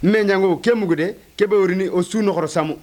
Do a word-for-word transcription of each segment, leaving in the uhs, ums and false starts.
me nyango ke mugude ke be urini o su no samu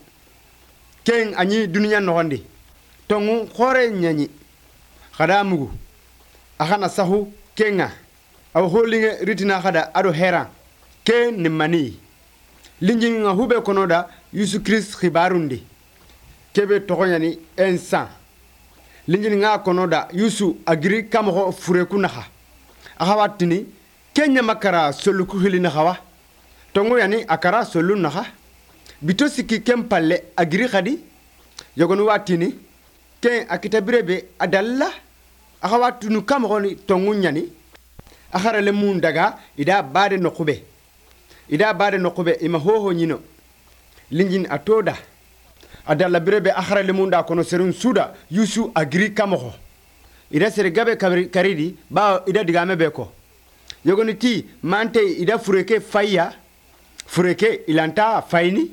ken anyi dunya no hondi tongu khore nyanyi khada mugu akhana sahu kenga aw holinge ritina khada ado hera ke nimani linjin nga hube konoda Yesu Christ khibarundi kebe tokonyani ensan linjin nga konoda Yesu agiri kamho fureku naha akhawatini kenya makara soluku hilina khawa tongo yani akara solu naha bitosiki kempalle agiri khadi yogonu watini ken akitabirebe adalla akhawatunu kamho ni tongu nyani akhara le mundaga ida bade nokube ida bade nokube ima hoho nyino linjin atoda adalla birebe akhara le munda kono serun suda Yusu agiri kamho ida sere gabe karidi ba ida digame beko yogoni ti mante ida fureke faya fureke ilanta fayni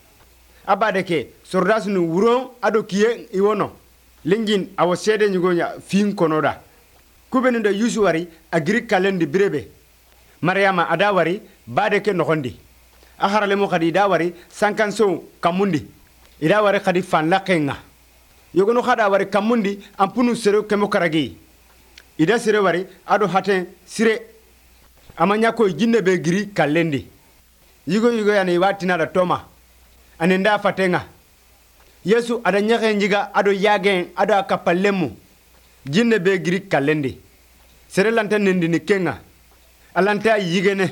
abadeke sordasnu wuro ado kiye iwono linjin awo sede nyugonya fin konoda kubenu da Yusu wari agiri kalendi birebe Maryama ada wari badeke nokondi akhara le mo khadi da wari sankanso kamundi ida wari khadi fan lakenga yogono khada wari kamundi ampunu sere kemo karagi ida sere wari ado haten sire amanya ko jinne be giri kalendi yigo yigo yani watina da toma anenda fatenga Yesu ada nyake njiga ado yagen ado akapalemu jinne be giri kalendi sere lanta nindini kenga alanta yigene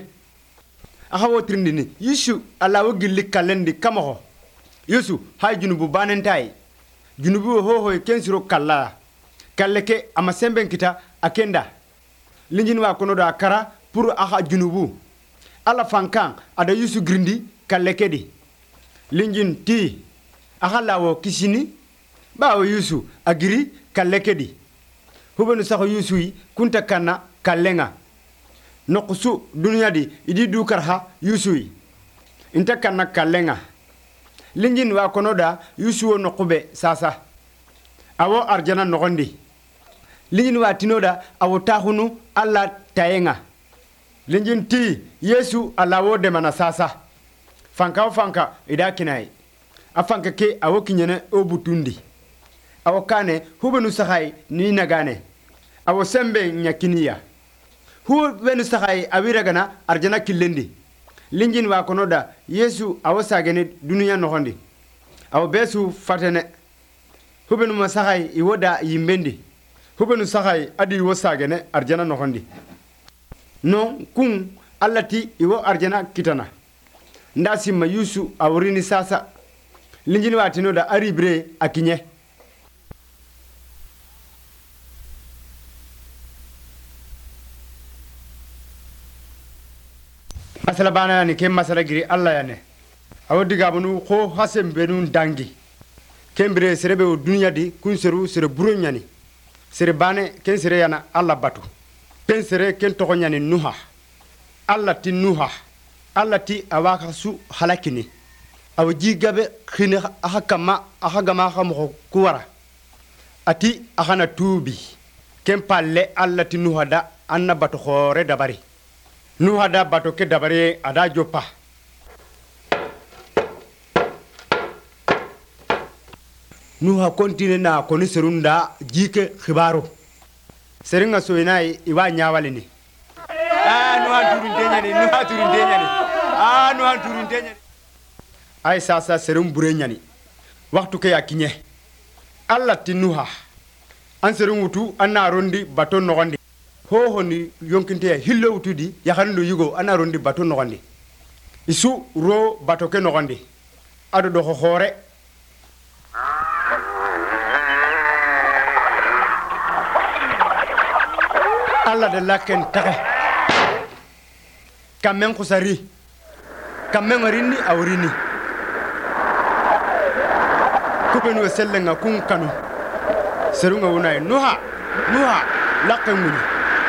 ahawo trindini Yesu alawo gilli kalendi kamaho Yesu hay junubu banentai junubu hoho kensiro kala kalleke amasemben kita akenda linjin wa kono da kara pour aha junubu ala fankan ada Yesu grindi kalleke di linjin ti aha lawo kisini bawo Yesu agiri kalleke di hubenu saho Yesu yi kunta kana kallenga nokusu dunya di idi dukarha Yesu yi inta kana kallenga linjin wa konoda Yesu nokube sasa awo arjana nogondi linjin wa tinoda awo tahunu alla tayenga linjin ti Yesu alawo de mana sasa fanka fanka ida kinai afanka ke awo kinyene obutundi awo kane hubenu sahai ni nagane awo sembe nyakiniya hubenu sahai awiragana arjana killendi linjin wa konoda Yesu awo sagene dunya nogondi awo besu fatene hubenu masahai iwoda yimbendi hubenu sahai adi wo sagene arjana nogondi non kun allati iwo arjana kitana ndasi ma Yesu awrini sasa linjin wa tinoda aribre akinye masala bana ni kem masala giri Allah yane awodi gabunu ko hasem benun dangi kembre serebe o dunya di kun seru sere buro nyani sere bane ken sere yana Allah batu ken sere ken to nyani nuha Allah ti nuha Allah ti awaka su halakini awji gabe khine ahakama ahagama khamo kuwara ati ahana tubi ken palle Allah ti nuha da anna batu khore dabari nuha da bato ke dabare ada jopa nuha kontine na koni serunda jike khibaro seringa soinai iwa nyawalini ah nuha turun denyani nuha turun denyani ah nuha turun denyani ay sasa serum burenyani waktu ke yakinye Allah ti nuha an serum wutu anna rondi bato nogondi ho honi yonkinte hillo utudi yakhandu yugo ana rondi bato nogondi isu ro bato ke nogondi ado do khore alla de laken taxe kamen khusari kamen rini awrini kupenu wesellenga kun kanu serunga wonay nuha nuha laken muni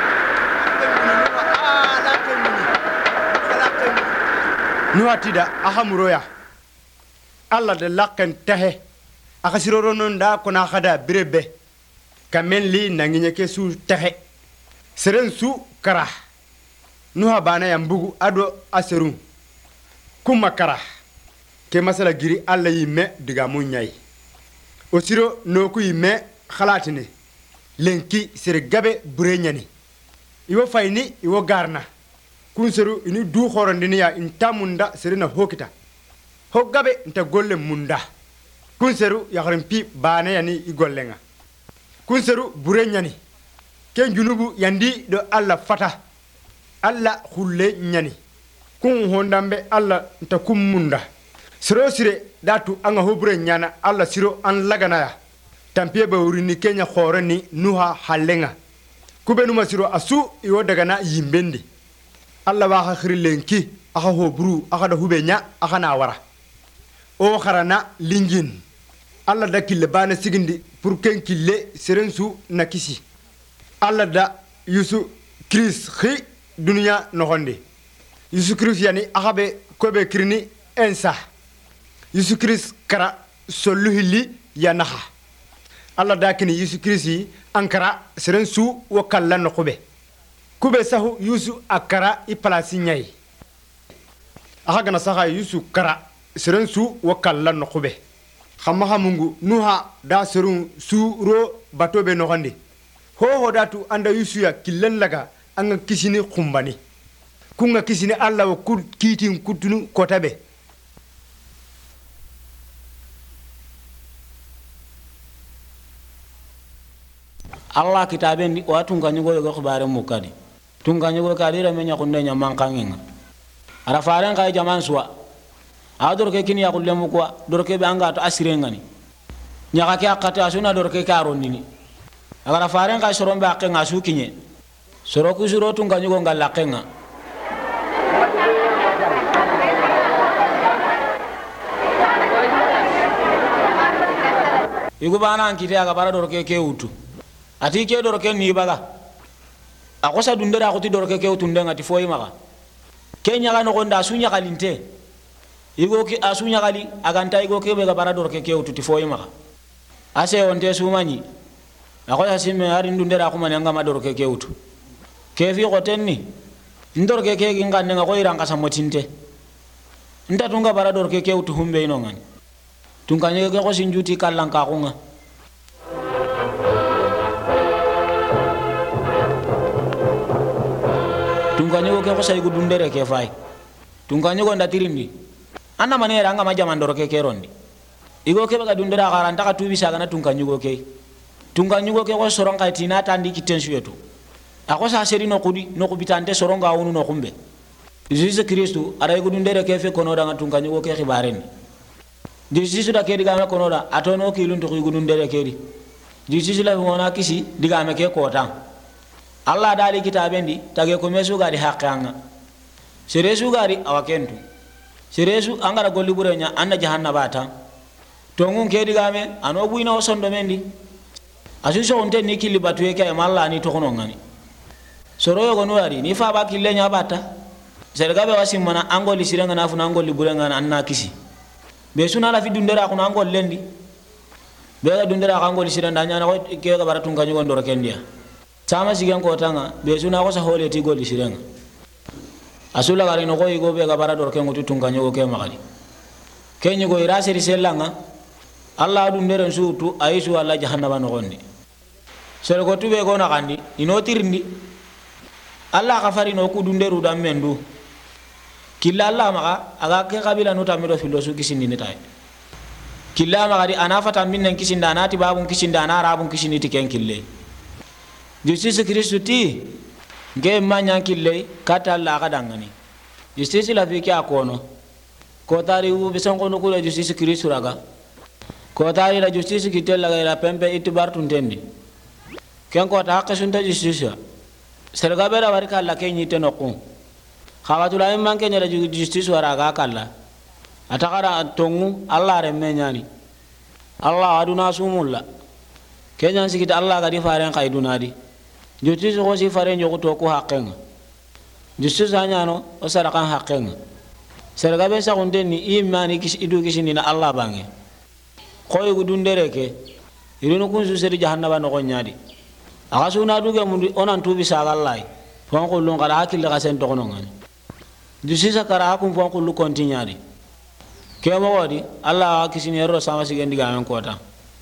nuatida ahamuroya alla de laken tahe akasiroro non da kona khada birebe kamen li nanginye ke su tahe seren su kara nuha bana yambugu ado aserum kumakara ke masala giri alla yimme diga munyai osiro noku yimme khalatine lenki sere gabe burenyani iwo fayni iwo garna kunseru ini du khorondini ya intamunda serena hokita hoggabe nta golle munda kunseru yakhrimpi bane yani igollenga kunseru burenyani ken junubu yandi do alla fata alla khulle nyani kun hondambe alla nta kummunda siro sire datu anga hobure nyana alla siro an laganaya tampie ba urini kenya khorani nuha halenga kubenu masiro asu iwo daga na yimbendi alla wa khirilenki aka hobru aka da hubenya aka na wara o kharana lingin alla da kille bana sigindi pour ken kille serensu nakisi alla da yusu kris khi dunya nohonde yusu kris yani aka be kobe krini ensa yusu kris kara soluhili yanaha alla da kini yusu krisi ankara serensu wakalla no kube kube sahu yusu akara i palasi nyai aka gana saha yusu kara serensu wakalla no kube khamaha mungu nuha da serun suro batobe no hande ho ho datu anda yusu ya killen laga anga kisini khumbani kunga kisini alla wa kul kitin kutunu kotabe Allah kitabendi wa tunga nyugo yogo khibare mukadi tunga nyugo kadira menya kunne nya mankanginga ara faran kay jaman suwa ador ke kini yakulle mukwa dor ke banga to asirengani nyaka ke akata asuna dor ke karonini ara faran kay soron ba kenga sukinye soro ku suro tunga nyugo ngalla kenga igu bana ankite aga bara dor ke ke utu ati ke dor ke ni baga akosa dundera ko ti dor ke ke utunde ngati foyi maka kenya ga no gonda sunya kalinte igo ki asunya kali aganta igo ke be ga bara dor ke ke ututi foyi maka ase onte sumani akosa simme ari dundera ko man ngama dor ke ke utu ke fi ko tenni ndor ke ke ngande nga ko iranga samotinte nda tunga bara dor ke ke utu humbe ino ngani tunga nyege ko sinjuti kallanka ko nga tunganyo ke ko say gudundere ke fay tunganyo ko ndatirindi anna manera nga majama ndoro ke kerondi igo ke baga dundera garanta ka tubi saga na tunganyo ko ke tunganyo ke ko soron kay tina tandi kitensu yetu ako sa seri no kudi no kubitante soron ga wonu no kumbe Jesus Kristo ara gudundere ke fe kono da tunganyo ko ke khibareni Jesus da ke diga me kono da atono ki lunto ko gudundere ke di Jesus la wona kisi diga me ke kota Allah dali kitabendi tage ko mesu gari haqqanga seresu gari awakentu seresu angara golli burenya anna jahannabata to ngun ke digame ano buina o sondo mendi asu so onte ni kili batuye ke malla ni to kono ngani soro yo gono ari ni fa ba kille nya bata sergabe wasimana angoli sirenga nafu na angoli burenga anna kisi be suna la fi dundera ko angol lendi be ga dundera ko angoli sirenda nya na ko ke ga baratu nganyu gondoro kendia sama sigen ko tanga be suna ko sa hole ti goli sirenga asula gari no ko igo be ga bara dor ke ngutu tunganyo ke magali kenyi go irase ri selanga Allah du nderen sutu aisu Allah jahannama no gondi sel ko tube go na kandi ino tirndi Allah ka fari no ku dunderu dam mendu killa Allah maka aga ke kabila no tamiro filosu kisindi ne tay killa maka di anafata minnen kisinda nati babun kisinda na rabun kisini ti ken kille Justice Kristo ti nge manya kille kata la kadangani justice la fiki akono ko tari u bison kono kula justice Kristo raga ko tari la justice kitella la pembe itibar tuntendi ken ko ta haqqasunta justice serga bera warika la kenyi tenokku khawatula imman kenya la justice waraga kala atakara tongu Allah remme nyani Allah aduna sumulla kenya sikita Allah ga di faren kaidunadi justice ko si fare nyogo to ko haqqenga justice anyano o sarakan haqqenga serga be sa gonde ni imani kis idu kisini na Allah bange ko yugo dundere ke irino kun su seri jahannaba no gonyadi aga suna duge mun onan tubi sa Allah fon ko lon gara hakil ga sen to kono ngani du sisa kara hakum fon kullu kontinyadi ke mo wodi Allah kisini ro sama sigendi gamen kota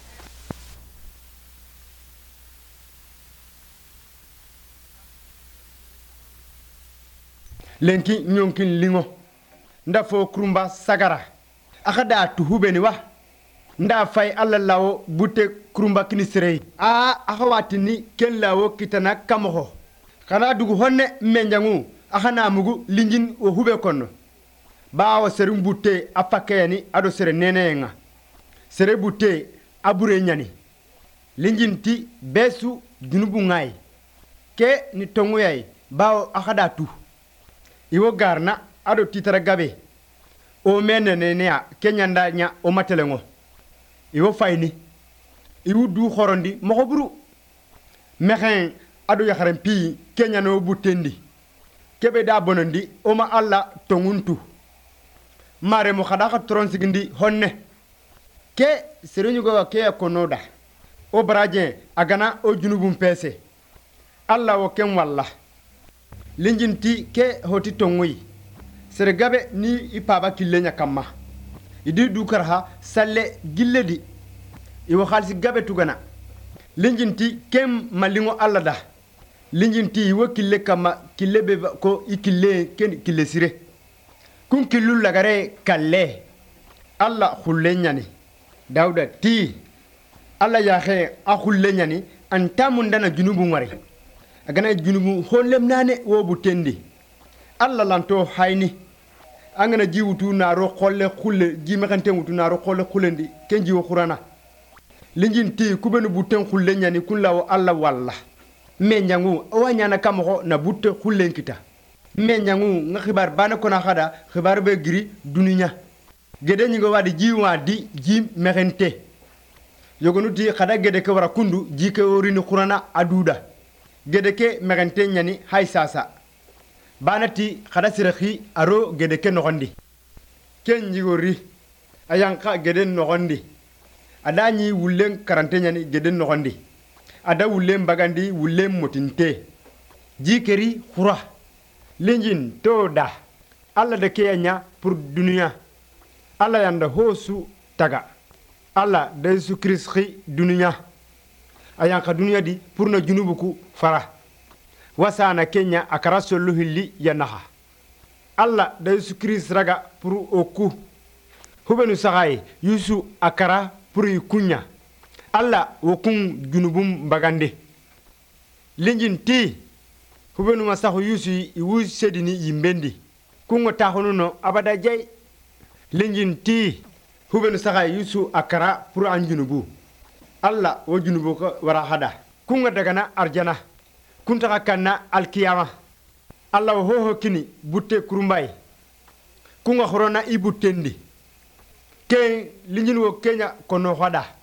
lenki nyonkin lingo nda fo kurumba sagara akada tuhubeni wa nda fay alla lawo butte kurumba kinisrei a akhawati ni ken lawo kitana kamoho kana dugu honne menjangu akhana mugu lingin o hube konno bawo serum butte afakeni ado sere nenenga sere butte abure nyani lingin ti besu junubu ngai ke ni tongu yai bawo akhada tu iwo garna ado titara gabe o menene ne ya kenyanda nya o matelengo iwo fayni iwu du khorondi mokoburu mexen ado yakharen pi kenyano butendi kebe da bonondi o ma alla tonguntu mare mo khadaka tronsigindi honne ke serenyu go ke konoda o baraje agana o junubum pese alla wo ken walla linjinti ke hoti tongoyi sere gabe ni ipaba killenya kamma idi dukar ha salle gilledi iwo khalsi gabe tugana linjinti kem malingo alla da linjinti wo kille kama kille be ko ikille ken kille sire kun killu lagare kalle alla khullenyani dauda ti alla ya khe a khullenyani antamundana junubu ngari agana junubu hollem nane wo butendi alla lanto hayni angana jiwutu na ro kholle khulle ji makante wutu na ro kholle khulendi kenji wo khurana linjinti kubenu buten khulle nyani kullawo alla walla menyangu wanyana kamoko na butte khullen kita menyangu nga khibar bana kona khada khibar be giri duninya gede nyingo wadi jiwa di ji mekente yogonuti khada gede ke wara kundu ji ke orini khurana aduda gede ke mekente nyani hay sasa banati khada sirahi aro gede ke nogondi ken nyigori ayanka gede nogondi adani wulen karante nyani gede nogondi ada wulen bagandi wulen motinte jikeri khura linjin toda alla de kenya pour dunia alla yanda hosu taga alla de Yesu Kristi dunia ayanka dunia di pour na junubuku fara wasana kenya akara solo hilli yanaha alla de Yesu Kristi raga pour oku hubenu sagai yusu akara pour ikunya alla wokun junubum bagande linjin ti hubenu masahu yusu iwu sedini yimbendi kungo tahonuno abada jay linjin ti hubenu sagai yusu akara pour an junubu alla wo junubu ko wara hada kunga dagana arjana kuntaka kanna alkiyama alla wo hoho kini butte kurumbay kunga khorona ibutendi ke linjin wo kenya kono hada